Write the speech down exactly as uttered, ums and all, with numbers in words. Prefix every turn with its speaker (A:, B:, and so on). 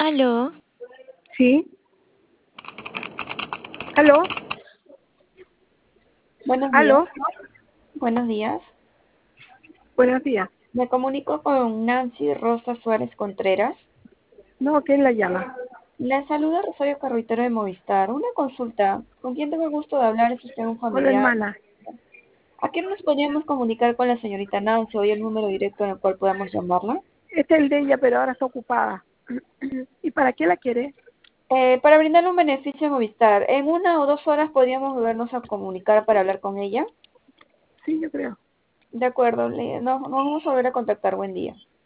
A: Aló,
B: Sí. ¿Aló?
C: Buenos días.
B: ¿Aló?
C: Buenos días.
B: Buenos días.
C: Me comunico con Nancy Rosa Suárez Contreras.
B: No, ¿quién la llama?
C: Le saluda Rosario Carruitero de Movistar. Una consulta. ¿Con quién tengo el gusto de hablar? ¿Es usted un
B: Hola,
C: familiar?
B: hermana.
C: ¿A qué nos podríamos comunicar con la señorita Nancy? ¿Hoy el número directo en el cual podamos llamarla?
B: Este es el de ella, pero ahora está ocupada. ¿Y para qué la quiere?
C: Eh, para brindarle un beneficio a Movistar. ¿En una o dos horas podríamos volvernos a comunicar para hablar con ella?
B: Sí, yo creo.
C: De acuerdo. le- Nos, nos vamos a volver a contactar. Buen día.